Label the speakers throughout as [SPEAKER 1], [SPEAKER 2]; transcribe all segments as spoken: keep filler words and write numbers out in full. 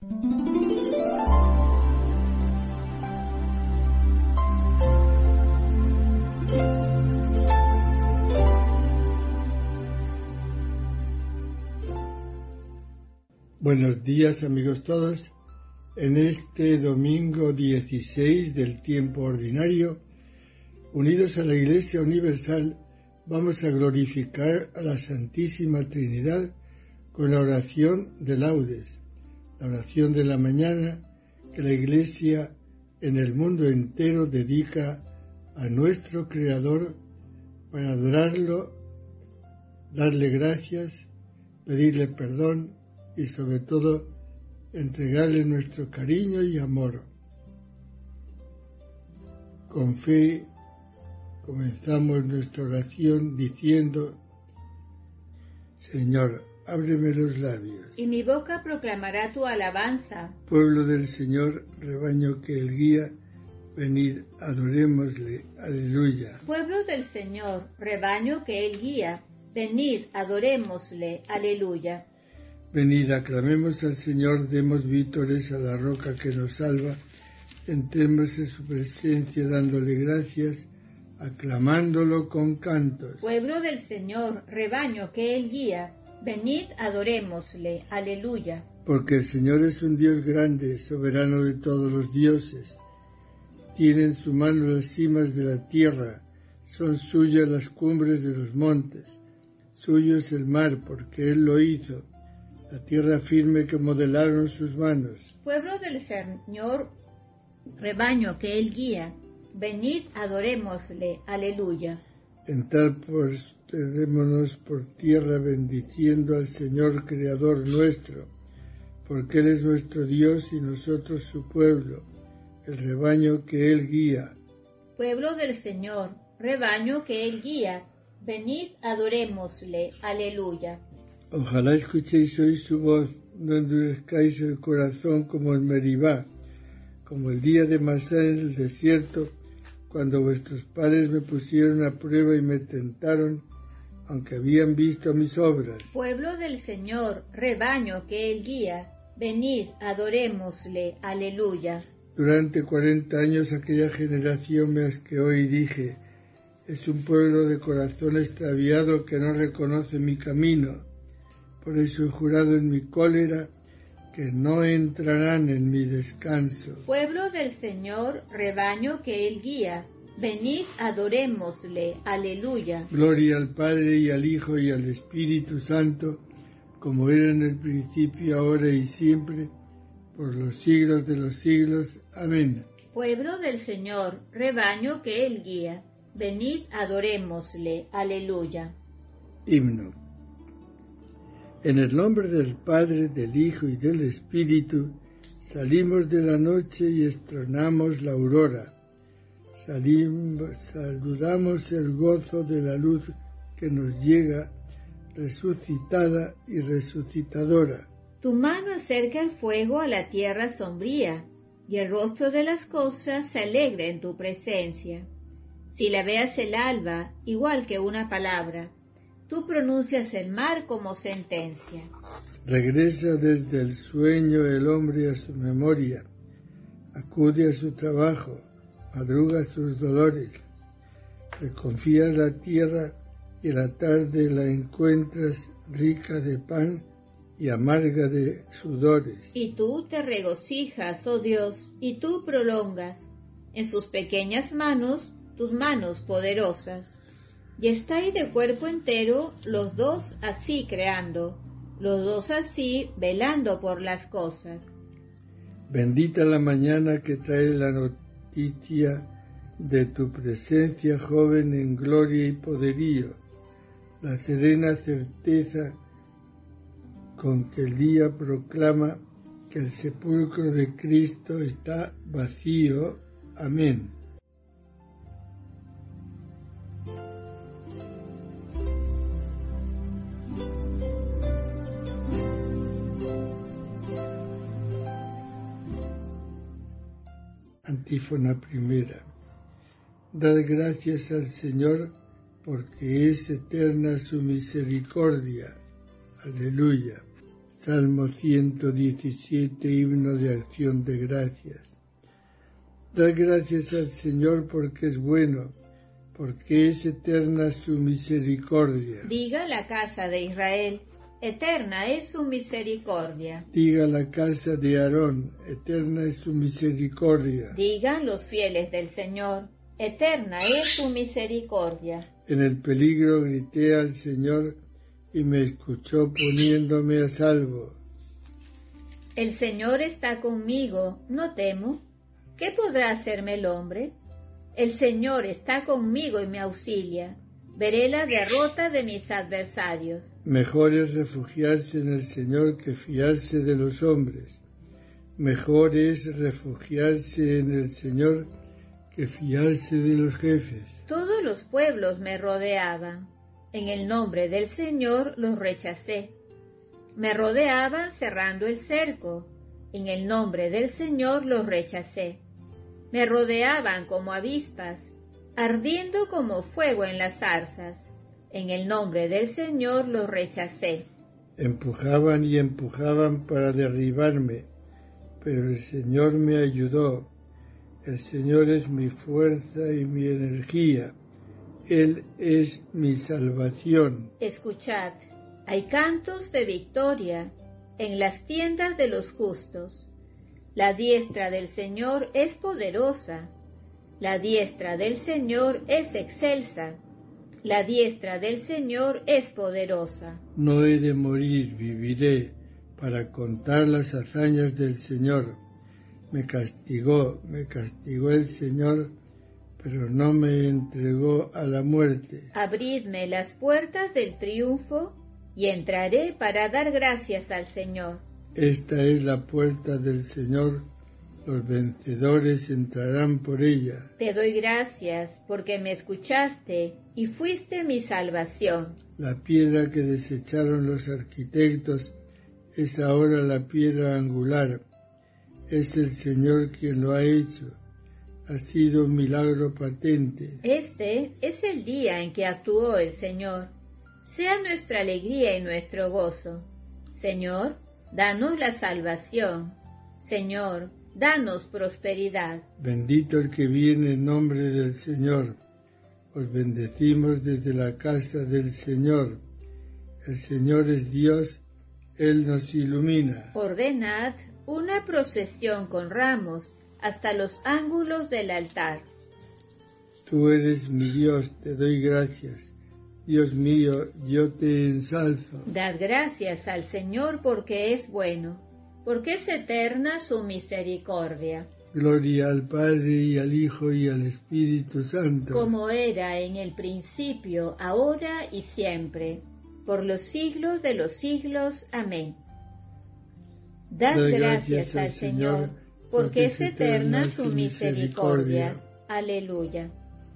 [SPEAKER 1] Buenos días, amigos todos. En este domingo dieciséis del tiempo ordinario, unidos a la Iglesia Universal, vamos a glorificar a la Santísima Trinidad con la oración de laudes, la oración de la mañana que la Iglesia en el mundo entero dedica a nuestro Creador para adorarlo, darle gracias, pedirle perdón y sobre todo entregarle nuestro cariño y amor. Con fe comenzamos nuestra oración diciendo: Señor, ábreme los labios,
[SPEAKER 2] y mi boca proclamará tu alabanza.
[SPEAKER 1] Pueblo del Señor, rebaño que Él guía, venid, adorémosle. Aleluya.
[SPEAKER 2] Pueblo del Señor, rebaño que Él guía, venid, adorémosle. Aleluya.
[SPEAKER 1] Venid, aclamemos al Señor, demos vítores a la roca que nos salva, entremos en su presencia dándole gracias, aclamándolo con cantos.
[SPEAKER 2] Pueblo del Señor, rebaño que Él guía, venid, adorémosle. Aleluya.
[SPEAKER 1] Porque el Señor es un Dios grande, soberano de todos los dioses. Tiene en su mano las cimas de la tierra, son suyas las cumbres de los montes. Suyo es el mar, porque Él lo hizo, la tierra firme que modelaron sus manos.
[SPEAKER 2] Pueblo del Señor, rebaño que Él guía, venid, adorémosle. Aleluya.
[SPEAKER 1] Entrad pues, tenémonos por tierra bendiciendo al Señor Creador nuestro, porque Él es nuestro Dios y nosotros su pueblo, el rebaño que Él guía.
[SPEAKER 2] Pueblo del Señor, rebaño que Él guía, venid, adorémosle. Aleluya.
[SPEAKER 1] Ojalá escuchéis hoy su voz, no endurezcáis el corazón como en Meribá, como el día de Masá en el desierto, cuando vuestros padres me pusieron a prueba y me tentaron, aunque habían visto mis obras.
[SPEAKER 2] Pueblo del Señor, rebaño que Él guía, venid, adorémosle. Aleluya.
[SPEAKER 1] Durante cuarenta años aquella generación me asqueó y dije: es un pueblo de corazón extraviado que no reconoce mi camino. Por eso he jurado en mi cólera que no entrarán en mi descanso.
[SPEAKER 2] Pueblo del Señor, rebaño que Él guía, venid, adorémosle. Aleluya.
[SPEAKER 1] Gloria al Padre y al Hijo y al Espíritu Santo, como era en el principio, ahora y siempre, por los siglos de los siglos. Amén.
[SPEAKER 2] Pueblo del Señor, rebaño que Él guía, venid, adorémosle. Aleluya.
[SPEAKER 1] Himno. En el nombre del Padre, del Hijo y del Espíritu, salimos de la noche y estrenamos la aurora. Salimos, saludamos el gozo de la luz que nos llega, resucitada y resucitadora.
[SPEAKER 2] Tu mano acerca el fuego a la tierra sombría, y el rostro de las cosas se alegra en tu presencia. Si la veas el alba, igual que una palabra, tú pronuncias el mar como sentencia.
[SPEAKER 1] Regresa desde el sueño el hombre a su memoria, acude a su trabajo, madruga sus dolores. Le confías la tierra y la tarde la encuentras rica de pan y amarga de sudores.
[SPEAKER 2] Y tú te regocijas, oh Dios, y tú prolongas en sus pequeñas manos tus manos poderosas. Y estáis de cuerpo entero los dos así creando, los dos así velando por las cosas.
[SPEAKER 1] Bendita la mañana que trae la noticia de tu presencia, joven en gloria y poderío, la serena certeza con que el día proclama que el sepulcro de Cristo está vacío. Amén. Antífona primera. Dad gracias al Señor, porque es eterna su misericordia. Aleluya. Salmo ciento diecisiete, himno de acción de gracias. Dad gracias al Señor porque es bueno, porque es eterna su misericordia.
[SPEAKER 2] Diga la casa de Israel, eterna es su misericordia.
[SPEAKER 1] Diga la casa de Aarón, eterna es su misericordia.
[SPEAKER 2] Digan los fieles del Señor, eterna es su misericordia.
[SPEAKER 1] En el peligro grité al Señor y me escuchó poniéndome a salvo.
[SPEAKER 2] El Señor está conmigo, no temo. ¿Qué podrá hacerme el hombre? El Señor está conmigo y me auxilia. Veré la derrota de mis adversarios.
[SPEAKER 1] Mejor es refugiarse en el Señor que fiarse de los hombres. Mejor es refugiarse en el Señor que fiarse de los jefes.
[SPEAKER 2] Todos los pueblos me rodeaban. En el nombre del Señor los rechacé. Me rodeaban cerrando el cerco. En el nombre del Señor los rechacé. Me rodeaban como avispas, ardiendo como fuego en las zarzas. En el nombre del Señor los rechacé.
[SPEAKER 1] Empujaban y empujaban para derribarme, pero el Señor me ayudó. El Señor es mi fuerza y mi energía. Él es mi salvación.
[SPEAKER 2] Escuchad, hay cantos de victoria en las tiendas de los justos. La diestra del Señor es poderosa. La diestra del Señor es excelsa. La diestra del Señor es poderosa.
[SPEAKER 1] No he de morir, viviré, para contar las hazañas del Señor. Me castigó, me castigó el Señor, pero no me entregó a la muerte.
[SPEAKER 2] Abridme las puertas del triunfo y entraré para dar gracias al Señor.
[SPEAKER 1] Esta es la puerta del Señor, los vencedores entrarán por ella.
[SPEAKER 2] Te doy gracias porque me escuchaste y fuiste mi salvación.
[SPEAKER 1] La piedra que desecharon los arquitectos es ahora la piedra angular. Es el Señor quien lo ha hecho. Ha sido un milagro patente.
[SPEAKER 2] Este es el día en que actuó el Señor. Sea nuestra alegría y nuestro gozo. Señor, danos la salvación. Señor, danos prosperidad.
[SPEAKER 1] Bendito el que viene en nombre del Señor. Os bendecimos desde la casa del Señor. El Señor es Dios, Él nos ilumina.
[SPEAKER 2] Ordenad una procesión con ramos hasta los ángulos del altar.
[SPEAKER 1] Tú eres mi Dios, te doy gracias. Dios mío, yo te ensalzo.
[SPEAKER 2] Dad gracias al Señor porque es bueno, porque es eterna su misericordia.
[SPEAKER 1] Gloria al Padre y al Hijo y al Espíritu Santo.
[SPEAKER 2] Como era en el principio, ahora y siempre, por los siglos de los siglos. Amén. Dad
[SPEAKER 1] Dad
[SPEAKER 2] gracias, gracias al Señor, Señor porque es eterna su misericordia. misericordia. Aleluya.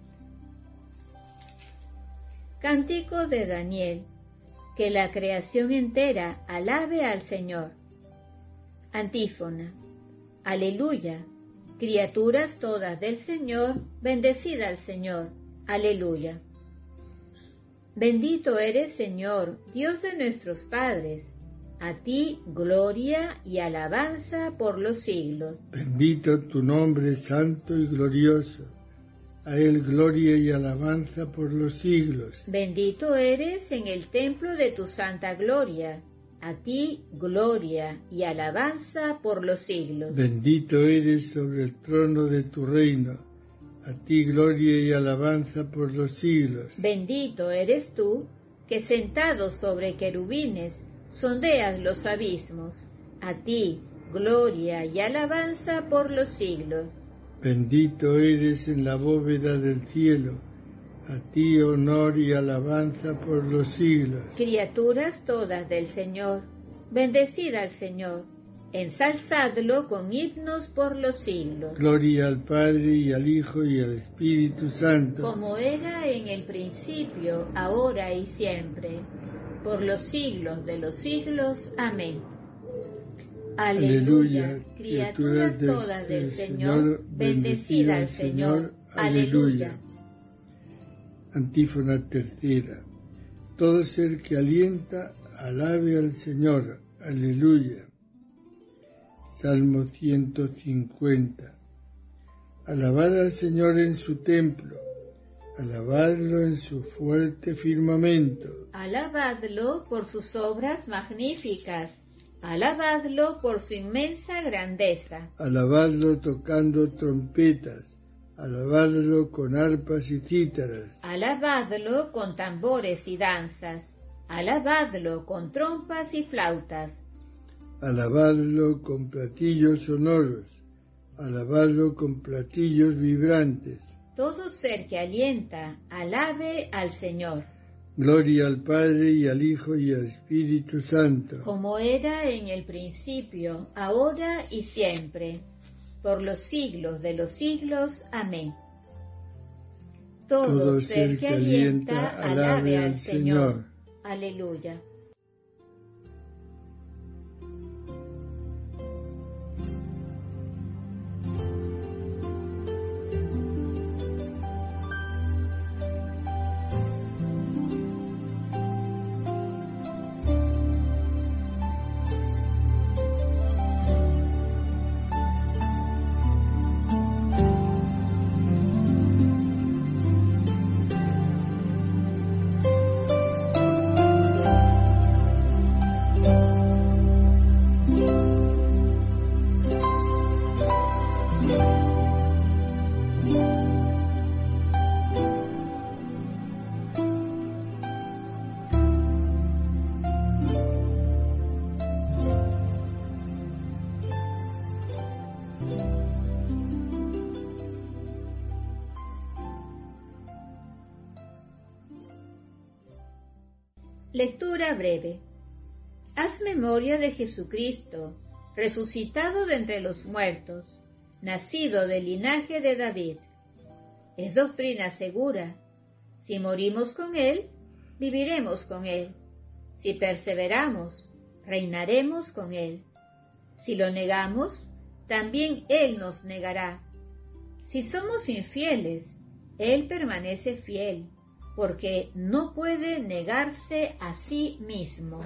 [SPEAKER 2] Cántico de Daniel. Que la creación entera alabe al Señor. Antífona. Aleluya. Criaturas todas del Señor, bendecida al Señor. Aleluya. Bendito eres, Señor, Dios de nuestros padres. A ti gloria y alabanza por los siglos.
[SPEAKER 1] Bendito tu nombre santo y glorioso. A él gloria y alabanza por los siglos.
[SPEAKER 2] Bendito eres en el templo de tu santa gloria. A ti gloria y alabanza por los siglos.
[SPEAKER 1] Bendito eres sobre el trono de tu reino. A ti gloria y alabanza por los siglos.
[SPEAKER 2] Bendito eres tú, que sentado sobre querubines sondeas los abismos. A ti gloria y alabanza por los siglos.
[SPEAKER 1] Bendito eres en la bóveda del cielo. A ti honor y alabanza por los siglos.
[SPEAKER 2] Criaturas todas del Señor, bendecida al Señor, ensalzadlo con himnos por los siglos.
[SPEAKER 1] Gloria al Padre y al Hijo y al Espíritu Santo.
[SPEAKER 2] Como era en el principio, ahora y siempre, por los siglos de los siglos. Amén. Aleluya. Aleluya. Criaturas todas del Señor, bendecida al Señor. Aleluya.
[SPEAKER 1] Antífona tercera. Todo ser que alienta, alabe al Señor. Aleluya. Salmo ciento cincuenta. Alabad al Señor en su templo, alabadlo en su fuerte firmamento.
[SPEAKER 2] Alabadlo por sus obras magníficas, alabadlo por su inmensa grandeza.
[SPEAKER 1] Alabadlo tocando trompetas, alabadlo con arpas y cítaras.
[SPEAKER 2] Alabadlo con tambores y danzas, alabadlo con trompas y flautas.
[SPEAKER 1] Alabadlo con platillos sonoros, alabadlo con platillos vibrantes.
[SPEAKER 2] Todo ser que alienta, alabe al Señor.
[SPEAKER 1] Gloria al Padre y al Hijo y al Espíritu Santo.
[SPEAKER 2] Como era en el principio, ahora y siempre, por los siglos de los siglos. Amén. Todo, Todo ser que alienta, alabe al Señor. Señor. Aleluya. Lectura breve. Haz memoria de Jesucristo, resucitado de entre los muertos, nacido del linaje de David. Es doctrina segura. Si morimos con Él, viviremos con Él. Si perseveramos, reinaremos con Él. Si lo negamos, también Él nos negará. Si somos infieles, Él permanece fiel, porque no puede negarse a sí mismo.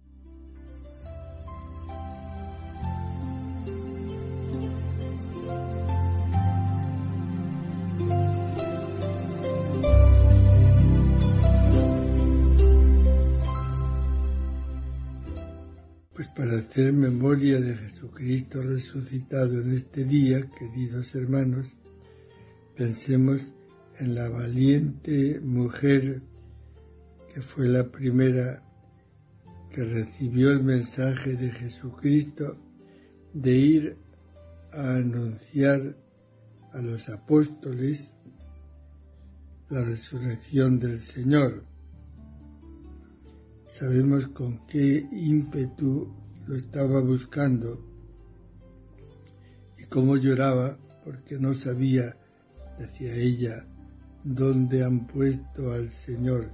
[SPEAKER 1] Pues para hacer memoria de Jesucristo resucitado en este día, queridos hermanos, pensemos en la valiente mujer que fue la primera que recibió el mensaje de Jesucristo de ir a anunciar a los apóstoles la resurrección del Señor. Sabemos con qué ímpetu lo estaba buscando y cómo lloraba porque no sabía, decía ella, dónde han puesto al Señor.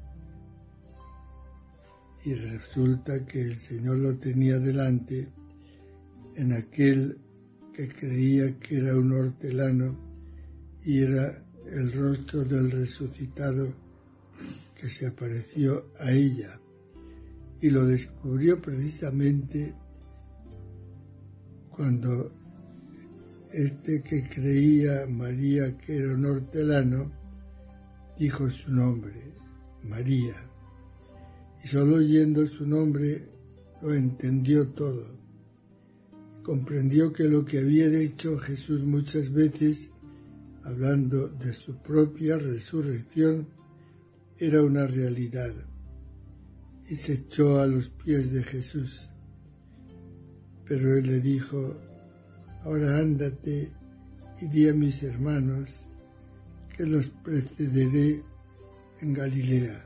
[SPEAKER 1] Y resulta que el Señor lo tenía delante en aquel que creía que era un hortelano y era el rostro del resucitado que se apareció a ella. Y lo descubrió precisamente cuando este que creía María que era un hortelano, dijo su nombre, María. Y solo oyendo su nombre lo entendió todo. Comprendió que lo que había hecho Jesús muchas veces, hablando de su propia resurrección, era una realidad. Y se echó a los pies de Jesús. Pero él le dijo, ahora ándate y di a mis hermanos que los precederé en Galilea.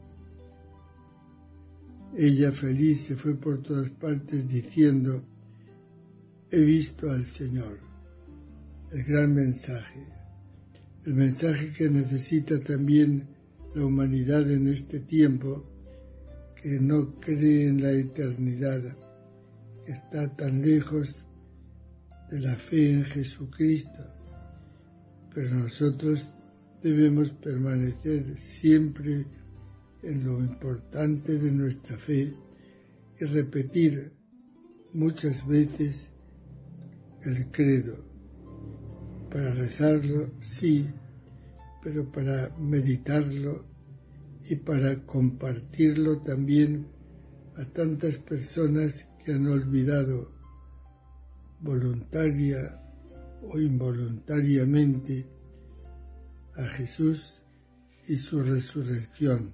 [SPEAKER 1] Ella feliz se fue por todas partes diciendo, he visto al Señor. El gran mensaje, el mensaje que necesita también la humanidad en este tiempo, que no cree en la eternidad, que está tan lejos de la fe en Jesucristo. Pero nosotros debemos permanecer siempre en lo importante de nuestra fe, y repetir muchas veces el credo. Para rezarlo, sí, pero para meditarlo y para compartirlo también a tantas personas que han olvidado voluntaria o involuntariamente a Jesús y su resurrección.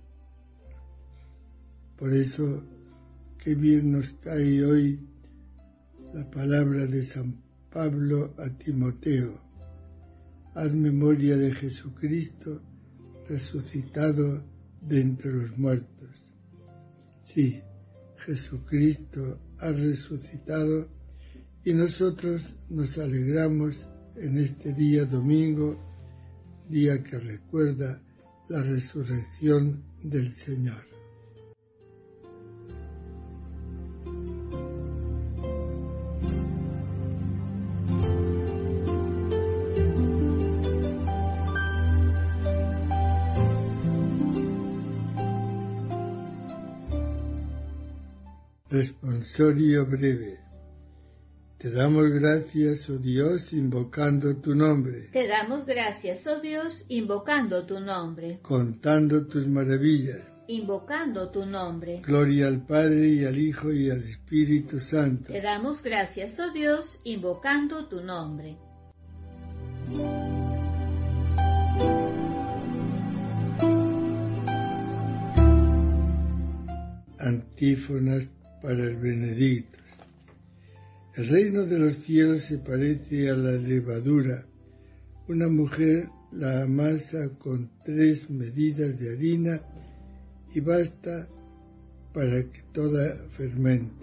[SPEAKER 1] Por eso, qué bien nos cae hoy la palabra de San Pablo a Timoteo: haz memoria de Jesucristo resucitado de entre los muertos. Sí, Jesucristo ha resucitado y nosotros nos alegramos en este día domingo, día que recuerda la resurrección del Señor. Responsorio breve. Te damos gracias, oh Dios, invocando tu nombre.
[SPEAKER 2] Te damos gracias, oh Dios, invocando tu nombre.
[SPEAKER 1] Contando tus maravillas.
[SPEAKER 2] Invocando tu nombre.
[SPEAKER 1] Gloria al Padre y al Hijo y al Espíritu Santo.
[SPEAKER 2] Te damos gracias, oh Dios, invocando tu nombre.
[SPEAKER 1] Antífonas para el Benedictus. El reino de los cielos se parece a la levadura. Una mujer la amasa con tres medidas de harina y basta para que toda fermente.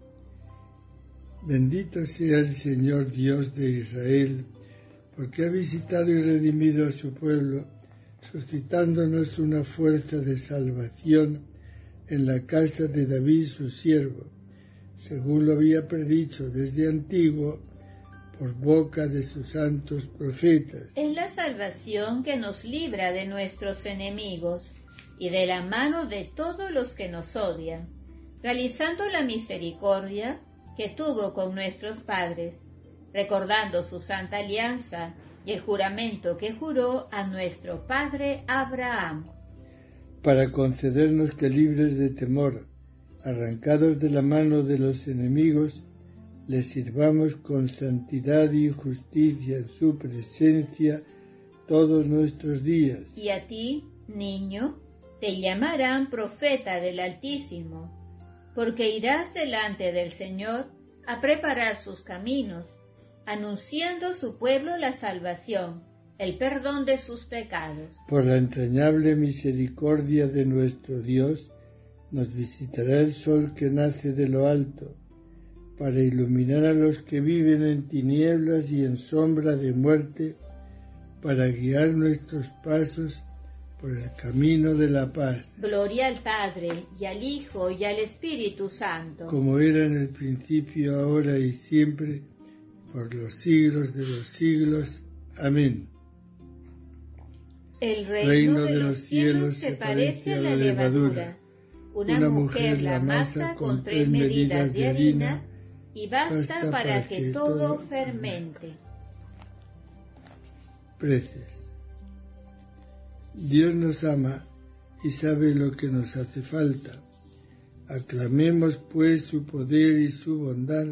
[SPEAKER 1] Bendito sea el Señor Dios de Israel, porque ha visitado y redimido a su pueblo, suscitándonos una fuerza de salvación en la casa de David su siervo, según lo había predicho desde antiguo por boca de sus santos profetas.
[SPEAKER 2] Es la salvación que nos libra de nuestros enemigos y de la mano de todos los que nos odian, realizando la misericordia que tuvo con nuestros padres, recordando su santa alianza y el juramento que juró a nuestro padre Abraham,
[SPEAKER 1] para concedernos que, libres de temor, arrancados de la mano de los enemigos, les sirvamos con santidad y justicia en su presencia todos nuestros días.
[SPEAKER 2] Y a ti, niño, te llamarán profeta del Altísimo, porque irás delante del Señor a preparar sus caminos, anunciando a su pueblo la salvación, el perdón de sus pecados.
[SPEAKER 1] Por la entrañable misericordia de nuestro Dios, nos visitará el sol que nace de lo alto, para iluminar a los que viven en tinieblas y en sombra de muerte, para guiar nuestros pasos por el camino de la paz.
[SPEAKER 2] Gloria al Padre, y al Hijo, y al Espíritu Santo.
[SPEAKER 1] Como era en el principio, ahora y siempre, por los siglos de los siglos. Amén.
[SPEAKER 2] El reino, reino de, de los cielos se parece a la levadura. Una, Una mujer la amasa con tres medidas de harina y basta, basta para, para que, que todo fermente.
[SPEAKER 1] Preces. Dios nos ama y sabe lo que nos hace falta. Aclamemos pues su poder y su bondad,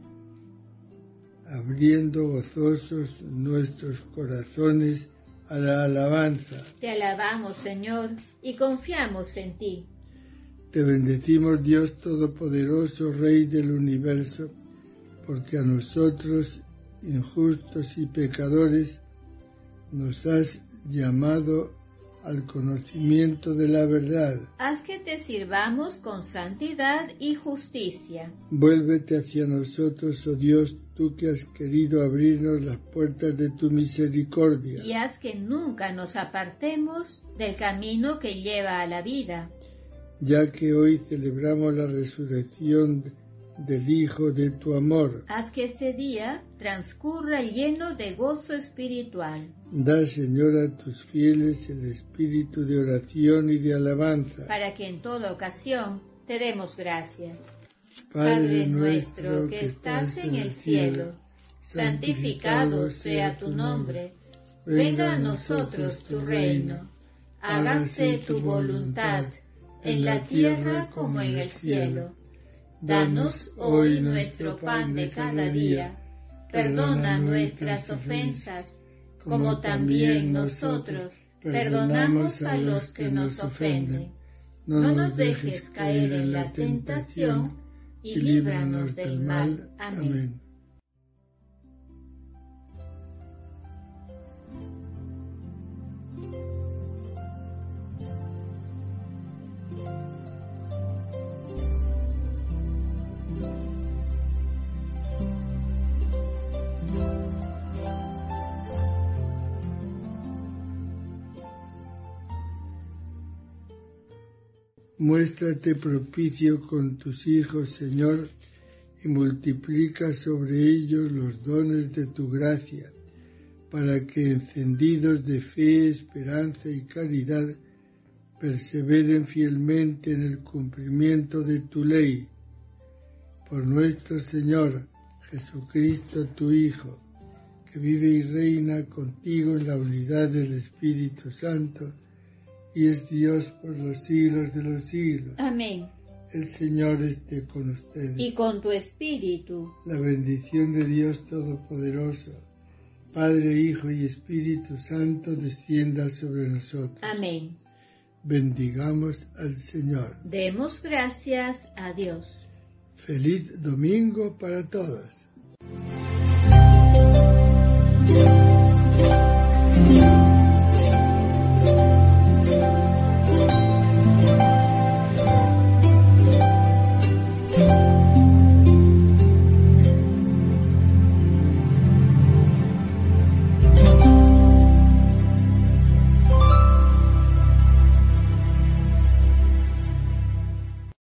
[SPEAKER 1] abriendo gozosos nuestros corazones a la alabanza.
[SPEAKER 2] Te alabamos, Señor, y confiamos en ti.
[SPEAKER 1] Te bendecimos, Dios Todopoderoso, Rey del universo, porque a nosotros, injustos y pecadores, nos has llamado al conocimiento de la verdad.
[SPEAKER 2] Haz que te sirvamos con santidad y justicia.
[SPEAKER 1] Vuélvete hacia nosotros, oh Dios, tú que has querido abrirnos las puertas de tu misericordia.
[SPEAKER 2] Y haz que nunca nos apartemos del camino que lleva a la vida.
[SPEAKER 1] Ya que hoy celebramos la resurrección del Hijo de tu amor.
[SPEAKER 2] Haz que ese día transcurra lleno de gozo espiritual.
[SPEAKER 1] Da, Señor, a tus fieles el espíritu de oración y de alabanza,
[SPEAKER 2] para que en toda ocasión te demos gracias. Padre nuestro que estás en el cielo, santificado sea tu nombre. Venga a nosotros tu reino. Hágase tu voluntad, en la tierra como en el cielo. Danos hoy nuestro pan de cada día. Perdona nuestras ofensas, como también nosotros perdonamos a los que nos ofenden. No nos dejes caer en la tentación, y líbranos del mal. Amén.
[SPEAKER 1] Muéstrate propicio con tus hijos, Señor, y multiplica sobre ellos los dones de tu gracia, para que, encendidos de fe, esperanza y caridad, perseveren fielmente en el cumplimiento de tu ley. Por nuestro Señor Jesucristo, tu Hijo, que vive y reina contigo en la unidad del Espíritu Santo, y es Dios por los siglos de los siglos.
[SPEAKER 2] Amén.
[SPEAKER 1] El Señor esté con ustedes.
[SPEAKER 2] Y con tu espíritu.
[SPEAKER 1] La bendición de Dios Todopoderoso, Padre, Hijo y Espíritu Santo, descienda sobre nosotros.
[SPEAKER 2] Amén.
[SPEAKER 1] Bendigamos al Señor.
[SPEAKER 2] Demos gracias a Dios.
[SPEAKER 1] Feliz domingo para todos.